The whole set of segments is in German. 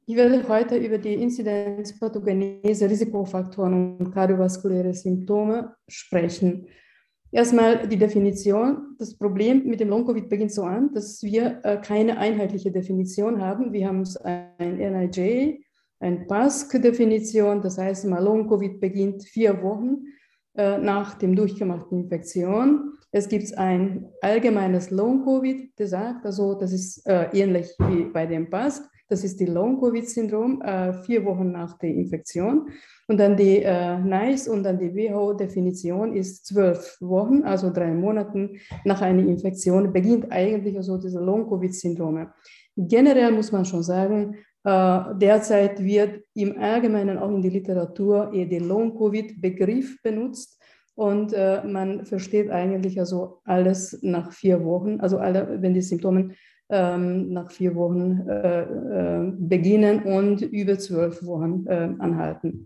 Ich werde heute über die Inzidenz, Pathogenese, Risikofaktoren und kardiovaskuläre Symptome sprechen. Erstmal die Definition. Das Problem mit dem Long-Covid beginnt so an, dass wir keine einheitliche Definition haben. Wir haben ein NIJ, ein PASC-Definition, das heißt, Long-Covid beginnt 4 Wochen nach dem durchgemachten Infektion. Es gibt ein allgemeines Long-Covid, das sagt, also das ist ähnlich wie bei dem PASC. Das ist die Long-Covid-Syndrom, 4 Wochen nach der Infektion. Und dann die NICE und dann die WHO-Definition ist 12 Wochen, also 3 Monaten nach einer Infektion, beginnt eigentlich also diese Long-Covid-Syndrome. Generell muss man schon sagen, derzeit wird im Allgemeinen auch in der Literatur eher der Long-Covid-Begriff benutzt. Und man versteht eigentlich also alles nach 4 Wochen, also wenn die Symptome nach 4 Wochen beginnen und über 12 Wochen anhalten.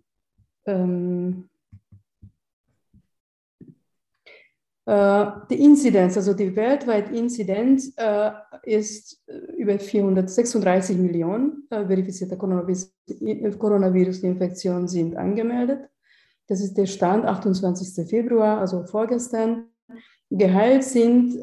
Die Inzidenz, also die weltweite Inzidenz ist über 436 Millionen verifizierte Coronavirus-Infektionen sind angemeldet. Das ist der Stand 28. Februar, also vorgestern. Geheilt sind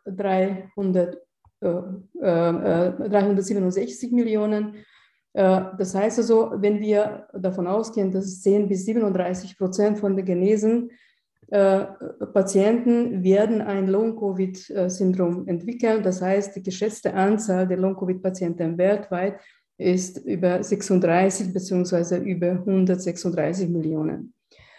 367 Millionen. Das heißt also, wenn wir davon ausgehen, dass 10-37% von den genesen Patienten werden ein Long-Covid-Syndrom entwickeln. Das heißt, die geschätzte Anzahl der Long-Covid-Patienten weltweit ist über 36 bzw. über 136 Millionen.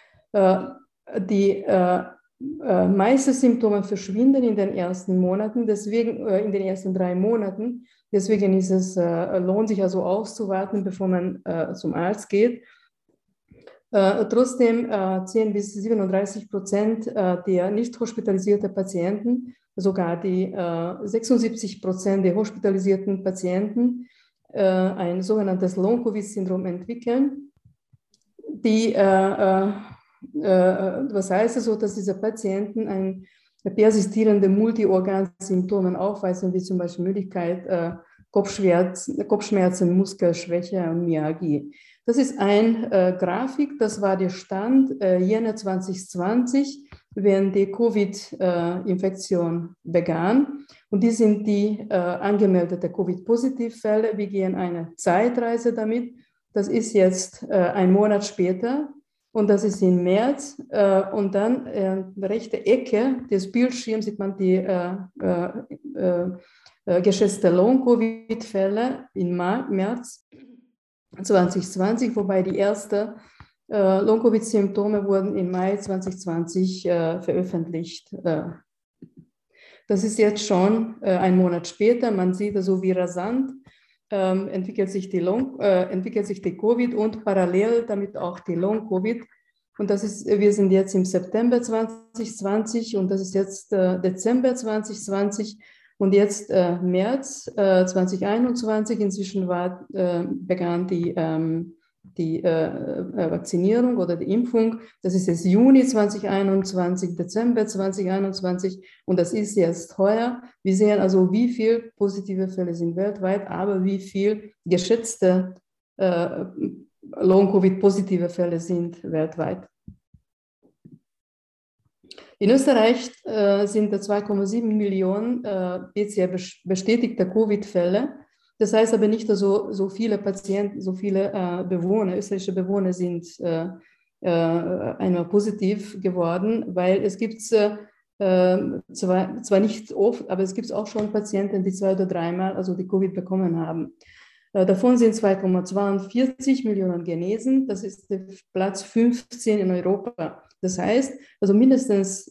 Die meisten Symptome verschwinden in den ersten Monaten, deswegen in den ersten 3 Monaten. Deswegen lohnt sich also auszuwarten, bevor man zum Arzt geht. Trotzdem 10-37% der nicht hospitalisierten Patienten, sogar die 76% der hospitalisierten Patienten ein sogenanntes Long-Covid-Syndrom entwickeln. Was heißt also, dass diese Patienten ein persistierende Multiorgansymptome aufweisen, wie zum Beispiel Müdigkeit, Kopfschmerzen, Muskelschwäche und Myalgie. Das ist ein Grafik, das war der Stand Jänner 2020, wenn die Covid-Infektion begann. Und die sind die angemeldeten Covid-Positivfälle. Wir gehen eine Zeitreise damit. Das ist jetzt ein Monat später. Und das ist im März. Und dann in der rechten Ecke des Bildschirms sieht man die geschätzte Long-Covid-Fälle im März 2020, wobei die ersten Long-Covid-Symptome wurden im Mai 2020 veröffentlicht. Das ist jetzt schon ein Monat später. Man sieht also, wie rasant entwickelt sich die Covid und parallel damit auch die Long-Covid. Und wir sind jetzt im September 2020 und das ist jetzt Dezember 2020 und jetzt März 2021. Inzwischen begann die Vakzinierung oder die Impfung. Das ist jetzt Juni 2021, Dezember 2021 und das ist jetzt heuer. Wir sehen also, wie viele positive Fälle sind weltweit, aber wie viele geschätzte Long-Covid-positive Fälle sind weltweit. In Österreich sind 2,7 Millionen PCR bestätigte Covid-Fälle. Das heißt aber nicht, dass so viele Patienten, so viele österreichische Bewohner sind einmal positiv geworden, weil es gibt zwar nicht oft, aber es gibt auch schon Patienten, die 2 oder 3 Mal also die Covid bekommen haben. Davon sind 2,42 Millionen genesen. Das ist der Platz 15 in Europa. Das heißt, also mindestens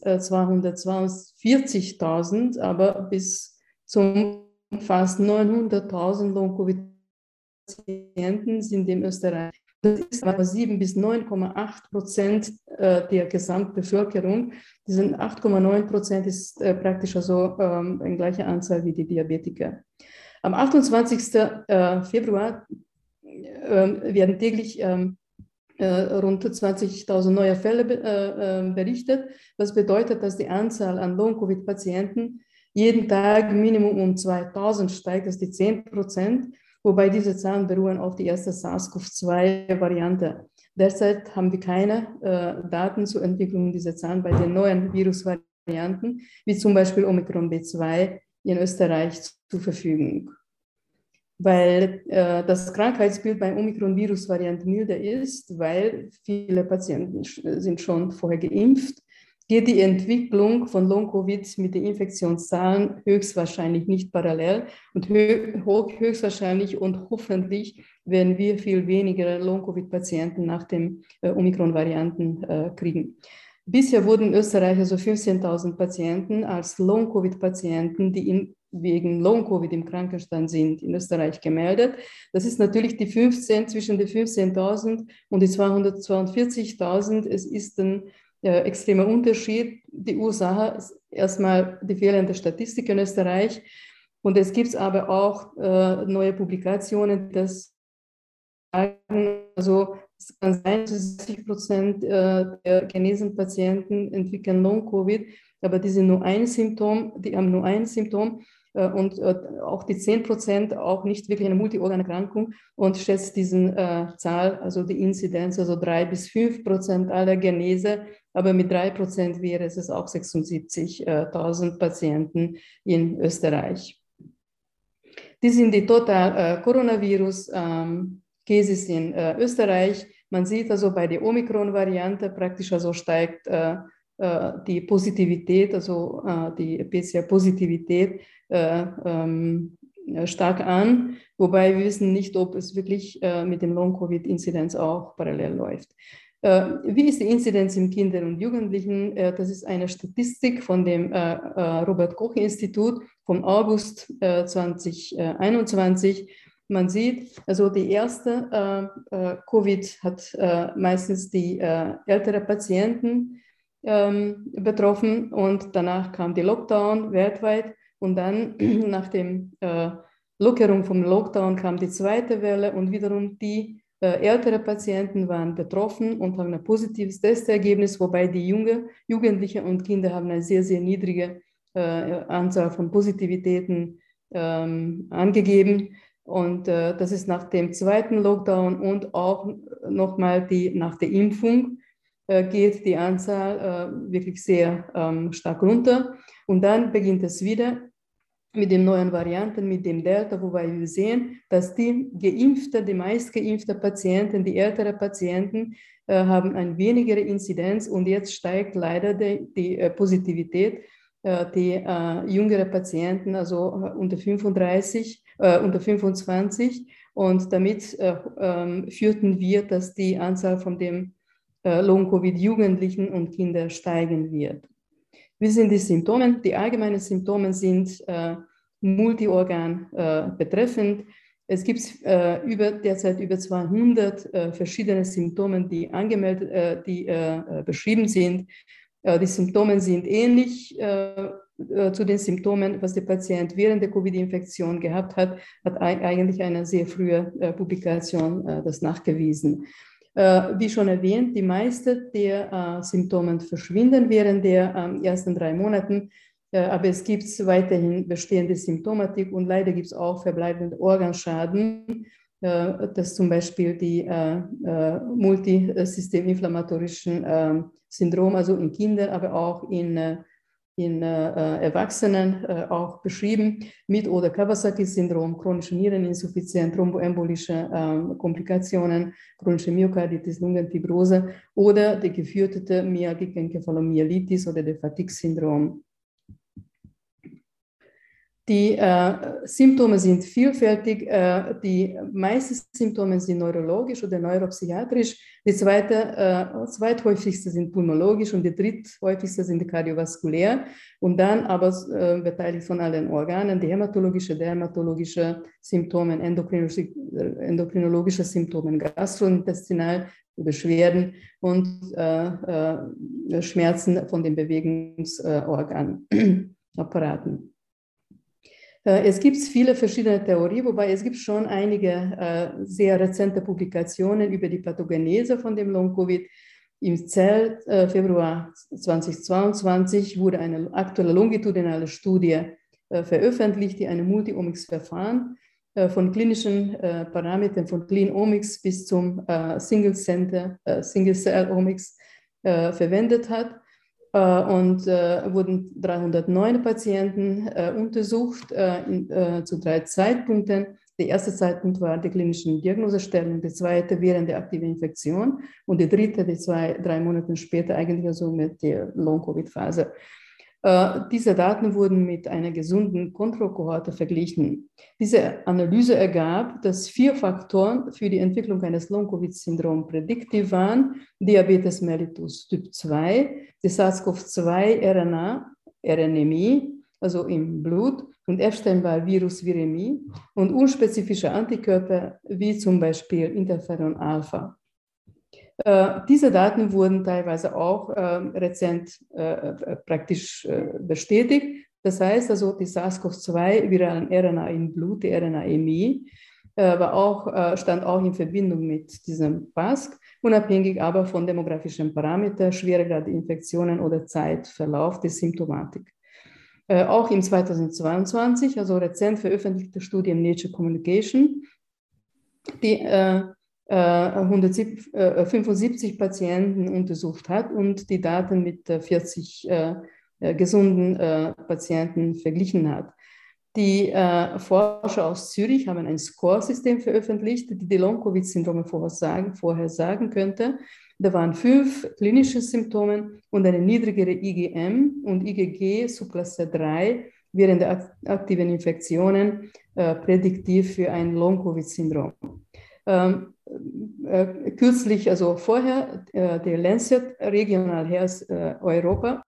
242.000, aber bis zum fast 900.000 Long-Covid-Patienten sind in Österreich. Das ist aber 7-9,8% der Gesamtbevölkerung. Diese 8,9% ist praktisch also in gleicher Anzahl wie die Diabetiker. Am 28. Februar werden täglich rund 20.000 neue Fälle berichtet, was bedeutet, dass die Anzahl an Long-Covid-Patienten jeden Tag Minimum um 2.000 steigt, das ist die 10%. wobei diese Zahlen beruhen auf die erste SARS-CoV-2-Variante. Derzeit haben wir keine Daten zur Entwicklung dieser Zahlen bei den neuen Virusvarianten, wie zum Beispiel Omikron B2 in Österreich zur Verfügung. Weil das Krankheitsbild bei Omikron-Virus-Variante milder ist, weil viele Patienten sind schon vorher geimpft, geht die Entwicklung von Long-Covid mit den Infektionszahlen höchstwahrscheinlich nicht parallel und höchstwahrscheinlich und hoffentlich werden wir viel weniger Long-Covid-Patienten nach den Omikron-Varianten kriegen. Bisher wurden in Österreich also 15.000 Patienten als Long-Covid-Patienten, die wegen Long-Covid im Krankenstand sind, in Österreich gemeldet. Das ist natürlich die 15 zwischen den 15.000 und die 242.000. Es ist ein extremer Unterschied. Die Ursache ist erstmal die fehlende Statistik in Österreich. Und es gibt aber auch neue Publikationen, das sagen, also es kann sein, dass 60% der genesenen Patienten entwickeln Long-Covid, aber die sind nur ein Symptom, die haben nur ein Symptom und auch die 10% auch nicht wirklich eine Multiorganerkrankung und schätzt diesen Zahl, also die Inzidenz, also 3-5% aller Genese, aber mit 3% wäre es auch 76.000 Patienten in Österreich. Die sind die total Coronavirus-Cases in Österreich. Man sieht also bei der Omikron-Variante praktisch also steigt die Positivität, also die PCR-Positivität stark an, wobei wir wissen nicht, ob es wirklich mit dem Long-Covid-Inzidenz auch parallel läuft. Wie ist die Inzidenz im Kinder- und Jugendlichen? Das ist eine Statistik von dem Robert-Koch-Institut vom August 2021. Man sieht, also die erste Covid hat meistens die ältere Patienten betroffen und danach kam die Lockdown weltweit und dann nach der Lockerung vom Lockdown kam die zweite Welle und wiederum die ältere Patienten waren betroffen und haben ein positives Testergebnis, wobei die Jugendliche und Kinder haben eine sehr, sehr niedrige Anzahl von Positivitäten angegeben. Und das ist nach dem zweiten Lockdown und auch nochmal nach der Impfung geht die Anzahl wirklich sehr stark runter. Und dann beginnt es wieder mit den neuen Varianten, mit dem Delta, wobei wir sehen, dass die meist geimpften Patienten, die älteren Patienten, haben eine wenigere Inzidenz und jetzt steigt leider die Positivität. Die jüngeren Patienten, also unter 25 und damit führten wir, dass die Anzahl von dem Long-Covid-Jugendlichen und Kinder steigen wird. Wie sind die Symptome? Die allgemeinen Symptome sind multiorgan betreffend. Es gibt derzeit über 200 verschiedene Symptome, die beschrieben sind. Die Symptome sind ähnlich zu den Symptomen, was der Patient während der Covid-Infektion gehabt hat eigentlich eine sehr frühe Publikation das nachgewiesen. Wie schon erwähnt, die meisten der Symptome verschwinden während der ersten 3 Monaten, aber es gibt weiterhin bestehende Symptomatik und leider gibt es auch verbleibende Organschaden, das zum Beispiel die multisysteminflammatorischen Syndrom, also in Kindern, aber auch in Erwachsenen auch beschrieben, mit oder Kawasaki-Syndrom, chronische Niereninsuffizienz, thromboembolische Komplikationen, chronische Myokarditis, Lungenfibrose oder die gefürchtete Myalgikencephalomyelitis oder der Fatigue-Syndrom. Die Symptome sind vielfältig. Die meisten Symptome sind neurologisch oder neuropsychiatrisch. Die zweithäufigste sind pulmonologisch und die dritthäufigste sind kardiovaskulär. Und dann aber beteiligt von allen Organen, die hämatologische, dermatologische Symptome, endokrinologische Symptome, gastrointestinal, Beschwerden und Schmerzen von den Bewegungsorganapparaten. Es gibt viele verschiedene Theorien, wobei es gibt schon einige sehr rezente Publikationen über die Pathogenese von dem Long-Covid. Im Februar 2022 wurde eine aktuelle longitudinale Studie veröffentlicht, die ein Multiomics-Verfahren von klinischen Parametern von Clean Omics bis zum Single Cell Omics verwendet hat. Und wurden 309 Patienten untersucht zu 3 Zeitpunkten. Der erste Zeitpunkt war die klinische Diagnosestellung, der zweite während der aktiven Infektion und der dritte, die 3 Monate später, eigentlich also mit der Long-Covid-Phase. Diese Daten wurden mit einer gesunden Kontrollkohorte verglichen. Diese Analyse ergab, dass 4 Faktoren für die Entwicklung eines Long-Covid-Syndroms prädiktiv waren: Diabetes mellitus Typ 2, die SARS-CoV-2 RNAMie, also im Blut, und Epstein-Barr-Virus-Viremie und unspezifische Antikörper, wie zum Beispiel Interferon-Alpha. Diese Daten wurden teilweise auch rezent praktisch bestätigt. Das heißt also, die SARS-CoV-2-viralen RNA im Blut, die RNAMie, stand auch in Verbindung mit diesem PASC, unabhängig aber von demografischen Parametern, Schweregrad der Infektionen oder Zeitverlauf der Symptomatik. Auch im 2022, also rezent veröffentlichte Studie im Nature Communication, die 175 Patienten untersucht hat und die Daten mit 40 gesunden Patienten verglichen hat. Die Forscher aus Zürich haben ein Score-System veröffentlicht, die die Long-Covid-Syndrome vorhersagen könnte. Da waren 5 klinische Symptome und eine niedrigere IgM und IgG Subklasse 3 während der aktiven Infektionen prädiktiv für ein Long-Covid-Syndrom. Kürzlich, also vorher, der Lancet Regional Health Europa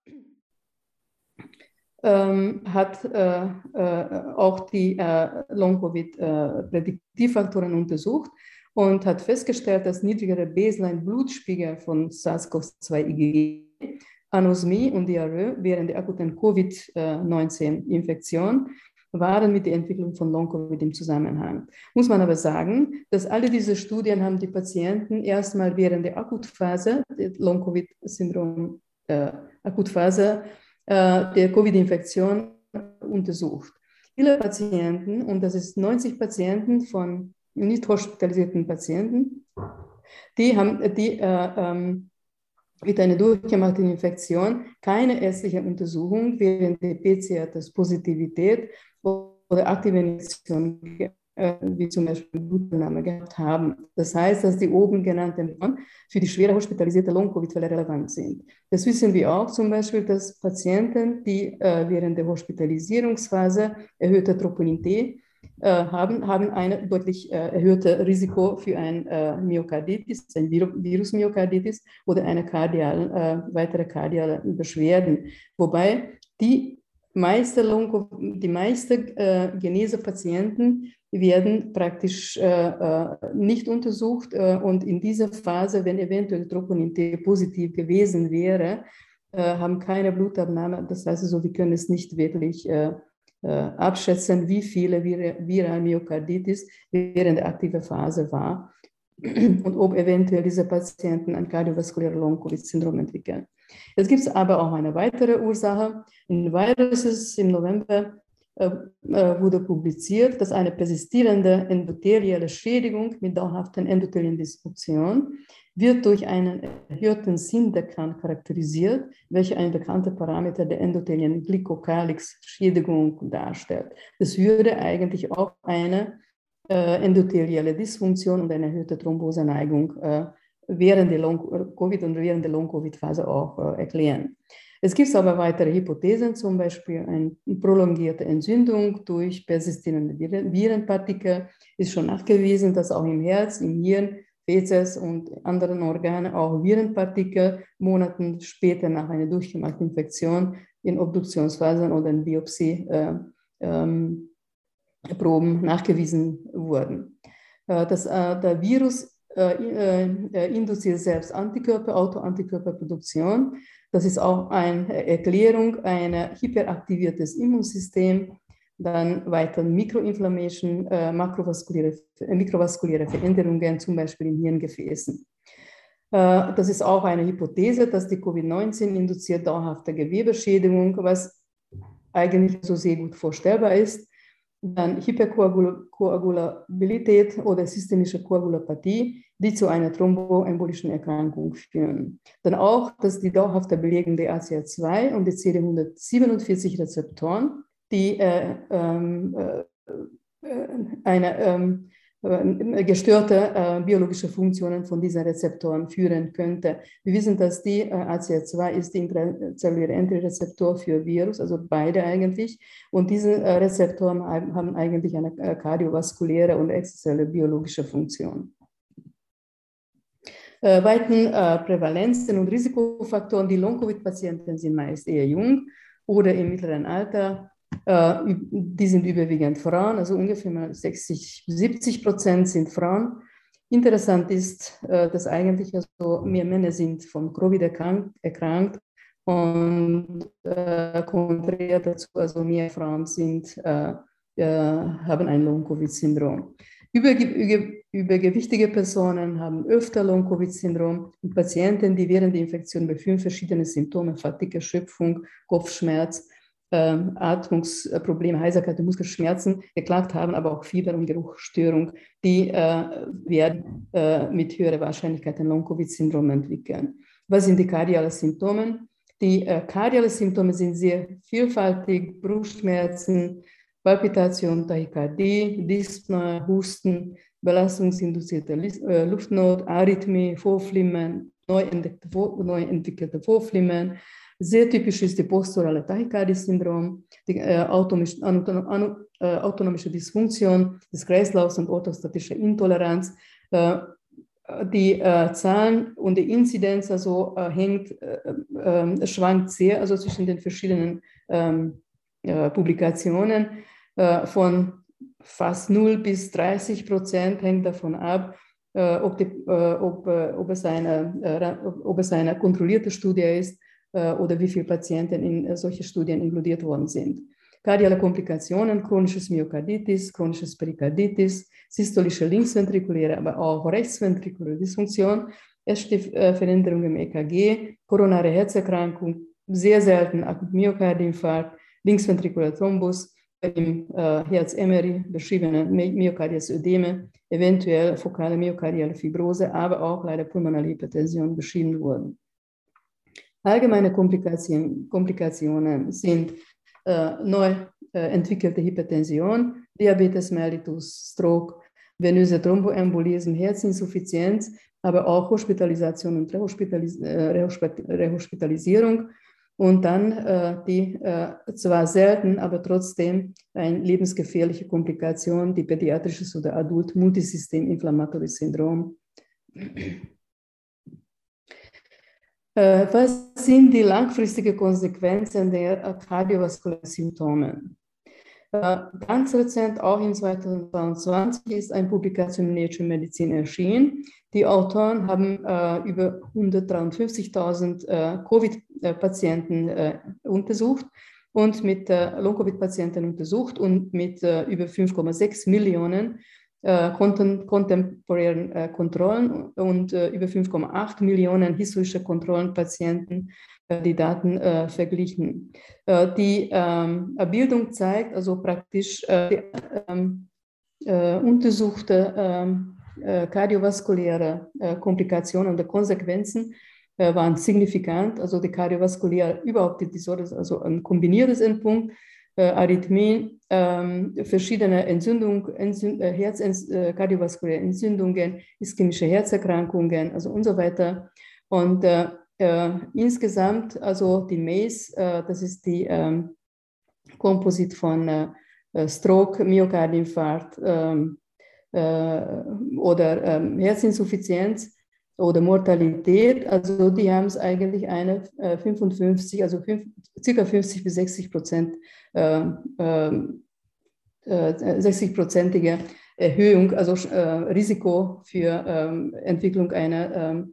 hat auch die Long-Covid-Prädiktivfaktoren untersucht und hat festgestellt, dass niedrigere Baseline-Blutspiegel von SARS-CoV-2 Anosmie und Diarrhoe während der akuten Covid-19-Infektion waren mit der Entwicklung von Long-Covid im Zusammenhang. Muss man aber sagen, dass alle diese Studien haben die Patienten erstmal während der Akutphase, der Long-Covid-Syndrom, Akutphase der Covid-Infektion untersucht. Viele Patienten, und das ist 90 Patienten von nicht hospitalisierten Patienten, die haben mit einer durchgemachten Infektion keine ärztliche Untersuchung während der PCR-Positivität oder aktiven Infektion, wie zum Beispiel Blutentnahme gehabt haben. Das heißt, dass die oben genannten für die schwere hospitalisierte Long-Covid-Fälle relevant sind. Das wissen wir auch zum Beispiel, dass Patienten, die während der Hospitalisierungsphase erhöhte Troponin T haben ein deutlich erhöhtes Risiko für ein Myokarditis, ein Virusmyokarditis oder eine weitere kardiale Beschwerden. Wobei die meisten Genese-Patienten werden praktisch nicht untersucht und in dieser Phase, wenn eventuell Troponin T positiv gewesen wäre, haben keine Blutabnahme. Das heißt also, wir können es nicht wirklich abschätzen, wie viele virale Myokarditis während der aktiven Phase war und ob eventuell diese Patienten ein kardiovaskuläres Long-Covid-Syndrom entwickeln. Jetzt gibt es aber auch eine weitere Ursache. In Viruses im November wurde publiziert, dass eine persistierende endotheliale Schädigung mit dauerhaften endothelien Disruption wird durch einen erhöhten Syndekran charakterisiert, welcher ein bekannter Parameter der endothelien Glykokalyx-Schädigung darstellt. Das würde eigentlich auch eine endotheliale Dysfunktion und eine erhöhte Thromboseneigung während der Long-Covid und während der Long-Covid-Phase auch erklären. Es gibt aber weitere Hypothesen, zum Beispiel eine prolongierte Entzündung durch persistierende Virenpartikel. Ist schon nachgewiesen, dass auch im Herz, im Hirn, Fezes und anderen Organen auch Virenpartikel Monaten später nach einer durchgemachten Infektion in Obduktionsphasen oder in Biopsieproben nachgewiesen wurden. Der Virus induziert selbst Antikörper, Autoantikörperproduktion. Das ist auch eine Erklärung, ein hyperaktiviertes Immunsystem, dann weiter Mikroinflammation, mikrovaskuläre Veränderungen, zum Beispiel in Hirngefäßen. Das ist auch eine Hypothese, dass die Covid-19 induziert dauerhafte Gewebeschädigung, was eigentlich so sehr gut vorstellbar ist. dann Hyperkoagulabilität oder systemische Koagulopathie, die zu einer thromboembolischen Erkrankung führen. Dann auch, dass die dauerhafte Belegung der ACR2 und der CD147-Rezeptoren, die eine gestörte biologische Funktionen von diesen Rezeptoren führen könnte. Wir wissen, dass die ACR2 ist die intrazelluläre Entry-Rezeptor für Virus, also beide eigentlich. Und diese Rezeptoren haben eigentlich eine kardiovaskuläre und extrazelluläre biologische Funktion. Weiten Prävalenzen und Risikofaktoren. Die Long-Covid-Patienten sind meist eher jung oder im mittleren Alter. Die sind überwiegend Frauen, also ungefähr 60-70% sind Frauen. Interessant ist, dass eigentlich also mehr Männer sind von Covid erkrankt und konträr dazu, also mehr Frauen haben ein Long-Covid-Syndrom. Übergewichtige Personen haben öfter Long-Covid-Syndrom und Patienten, die während der Infektion bei 5 verschiedenen Symptomen, Fatigue, Erschöpfung, Kopfschmerz, Atmungsprobleme, Heiserkeit und Muskelschmerzen geklagt haben, aber auch Fieber und Geruchsstörung, die werden mit höherer Wahrscheinlichkeit ein Long-Covid-Syndrom entwickeln. Was sind die kardialen Symptome? Die kardialen Symptome sind sehr vielfältig: Brustschmerzen, Palpitation, Tachykardie, Dyspnoe, Husten, belastungsinduzierte Luftnot, Arrhythmie, Vorflimmern, neu entwickelte Vorflimmern. Sehr typisch ist die posturale Tachykardie-Syndrom, die autonomische Dysfunktion des Kreislaufs und orthostatische Intoleranz. Die Zahlen und die Inzidenz also schwankt sehr, also zwischen den verschiedenen Publikationen. Von fast 0 bis 30% hängt davon ab, ob es eine kontrollierte Studie ist oder wie viele Patienten in solche Studien inkludiert worden sind. Kardiale Komplikationen, chronisches Myokarditis, chronisches Perikarditis, systolische linksventrikuläre, aber auch rechtsventrikuläre Dysfunktion, erste Veränderung im EKG, koronare Herzerkrankung, sehr selten Myokardiinfarkt, linksventrikulärer Thrombus, im Herz-MRI beschriebene Myokardiales Ödeme, eventuell fokale myokardiale Fibrose, aber auch leider pulmonale Hypertension beschrieben wurden. Allgemeine Komplikationen sind neu entwickelte Hypertension, Diabetes mellitus, Stroke, venöse Thromboembolism, Herzinsuffizienz, aber auch Hospitalisation und Rehospitalisierung. Und dann die zwar selten, aber trotzdem eine lebensgefährliche Komplikation, die pädiatrisches oder adult Multisystem-Inflammatory Syndrom. Was sind die langfristigen Konsequenzen der kardiovaskulären Symptome? Ganz rezent, auch in 2022, ist eine Publikation in Nature Medicine erschienen. Die Autoren haben über 153.000 Covid-Patienten untersucht und mit Long-Covid-Patienten untersucht und mit über 5,6 Millionen kontemporären Kontrollen und über 5,8 Millionen historische Kontrollenpatienten die Daten verglichen. Die Bildung zeigt also praktisch die untersuchte kardiovaskuläre Komplikationen und Konsequenzen waren signifikant, also die kardiovaskuläre, überhaupt die Disorders, also ein kombiniertes Endpunkt, Arrhythmien, verschiedene kardiovaskuläre Entzündungen, ischämische Herzerkrankungen, also und so weiter. Und insgesamt, also die MACE, das ist die Komposit von Stroke, Myokardiinfarkt oder Herzinsuffizienz oder Mortalität, also die haben es eigentlich eine 55, also ca. 50 bis 60%, 60%ige Erhöhung, also Risiko für Entwicklung einer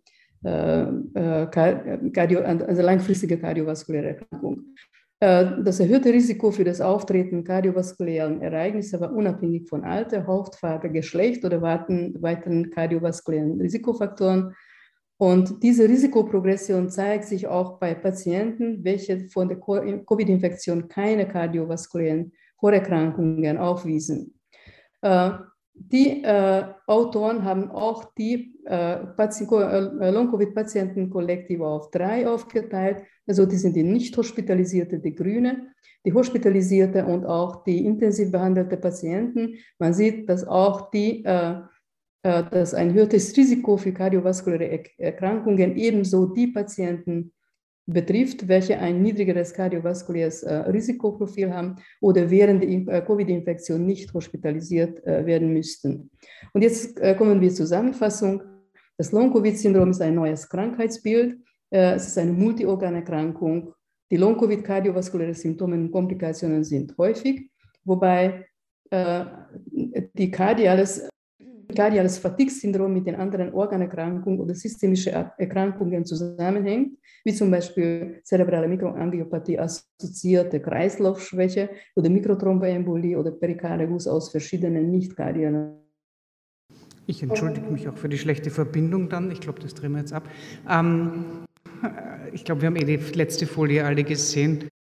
also langfristige kardiovaskuläre Erkrankung. Das erhöhte Risiko für das Auftreten kardiovaskulären Ereignisse war unabhängig von Alter, Hautfarbe, Geschlecht oder weiteren kardiovaskulären Risikofaktoren. Und diese Risikoprogression zeigt sich auch bei Patienten, welche von der Covid-Infektion keine kardiovaskulären Vorerkrankungen aufwiesen. Die Autoren haben auch die Long-Covid-Patienten kollektiv auf 3 aufgeteilt. Also die sind die nicht hospitalisierte, die Grüne, die hospitalisierte und auch die intensiv behandelte Patienten. Man sieht, dass auch dass ein höheres Risiko für kardiovaskuläre Erkrankungen ebenso die Patienten betrifft, welche ein niedrigeres kardiovaskuläres Risikoprofil haben oder während der Covid-Infektion nicht hospitalisiert werden müssten. Und jetzt kommen wir zur Zusammenfassung. Das Long-Covid-Syndrom ist ein neues Krankheitsbild. Es ist eine Multiorganerkrankung. Die Long-Covid-kardiovaskuläre Symptome und Komplikationen sind häufig, wobei die kardiales Fatigue-Syndrom mit den anderen Organerkrankungen oder systemischen Erkrankungen zusammenhängt, wie zum Beispiel zerebrale Mikroangiopathie assoziierte Kreislaufschwäche oder Mikrothromboembolie oder Perikarderguss aus verschiedenen nicht-kardialen. Ich entschuldige mich auch für die schlechte Verbindung dann. Ich glaube, das drehen wir jetzt ab. Ich glaube, wir haben die letzte Folie alle gesehen.